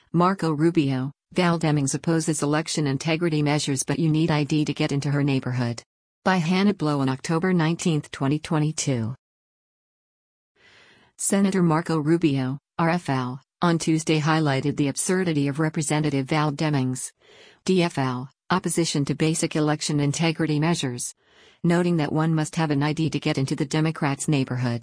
Marco Rubio, Val Demings opposes election integrity measures but you need ID to get into her neighborhood. By Hannah Blow on October 19, 2022. Senator Marco Rubio, RFL, on Tuesday highlighted the absurdity of Representative Val Demings, DFL, opposition to basic election integrity measures, noting that one must have an ID to get into the Democrats' neighborhood.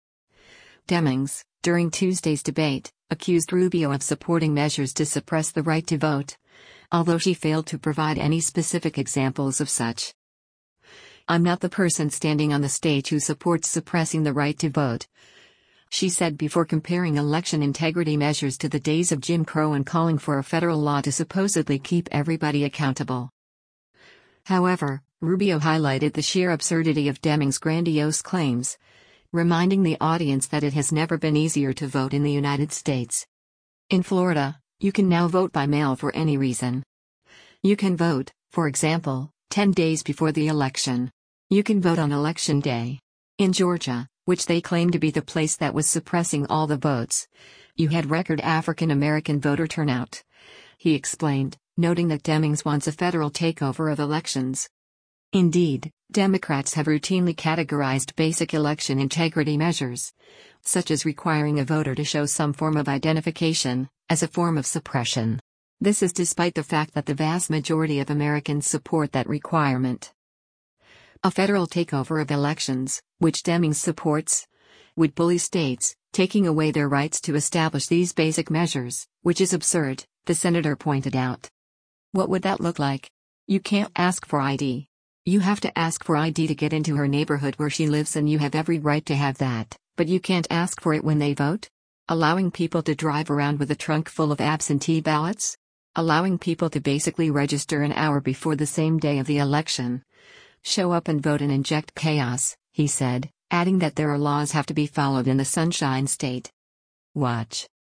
Demings, during Tuesday's debate, accused Rubio of supporting measures to suppress the right to vote, although she failed to provide any specific examples of such. "I'm not the person standing on the stage who supports suppressing the right to vote," she said before comparing election integrity measures to the days of Jim Crow and calling for a federal law to supposedly keep everybody accountable. However, Rubio highlighted the sheer absurdity of Demings' grandiose claims, reminding the audience that it has never been easier to vote in the United States. In Florida, you can now vote by mail for any reason. You can vote, for example, 10 days before the election. You can vote on Election Day. In Georgia, which they claim to be the place that was suppressing all the votes, you had record African American voter turnout, he explained, noting that Demings wants a federal takeover of elections. Indeed, Democrats have routinely categorized basic election integrity measures, such as requiring a voter to show some form of identification, as a form of suppression. This is despite the fact that the vast majority of Americans support that requirement. A federal takeover of elections, which Demings supports, would bully states, taking away their rights to establish these basic measures, which is absurd, the senator pointed out. What would that look like? You can't ask for ID. You have to ask for ID to get into her neighborhood where she lives, and you have every right to have that, but you can't ask for it when they vote? Allowing people to drive around with a trunk full of absentee ballots? Allowing people to basically register an hour before the same day of the election, show up and vote and inject chaos, he said, adding that there are laws have to be followed in the Sunshine State. Watch.